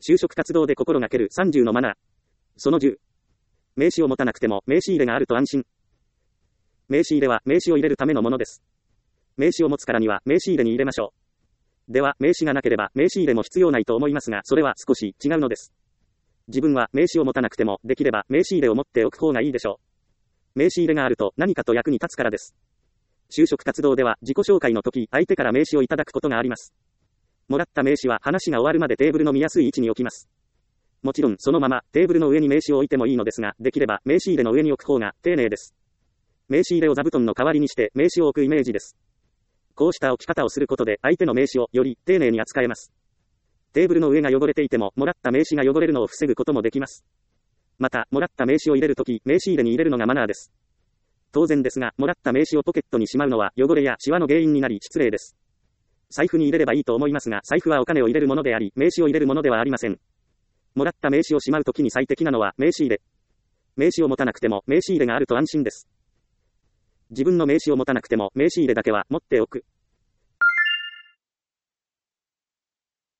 就職活動で心がける30のマナー。その10。名刺を持たなくても名刺入れがあると安心。名刺入れは名刺を入れるためのものです。名刺を持つからには名刺入れに入れましょう。では名刺がなければ名刺入れも必要ないと思いますが、それは少し違うのです。自分は名刺を持たなくてもできれば名刺入れを持っておく方がいいでしょう。名刺入れがあると何かと役に立つからです。就職活動では自己紹介の時、相手から名刺をいただくことがあります。もらった名刺は話が終わるまでテーブルの見やすい位置に置きます。もちろんそのままテーブルの上に名刺を置いてもいいのですが、できれば名刺入れの上に置く方が丁寧です。名刺入れを座布団の代わりにして名刺を置くイメージです。こうした置き方をすることで相手の名刺をより丁寧に扱えます。テーブルの上が汚れていてももらった名刺が汚れるのを防ぐこともできます。また、もらった名刺を入れるとき、名刺入れに入れるのがマナーです。当然ですが、もらった名刺をポケットにしまうのは汚れやシワの原因になり失礼です。財布に入れればいいと思いますが、財布はお金を入れるものであり、名刺を入れるものではありません。もらった名刺をしまうときに最適なのは名刺入れ。名刺を持たなくても名刺入れがあると安心です。自分の名刺を持たなくても名刺入れだけは持っておく。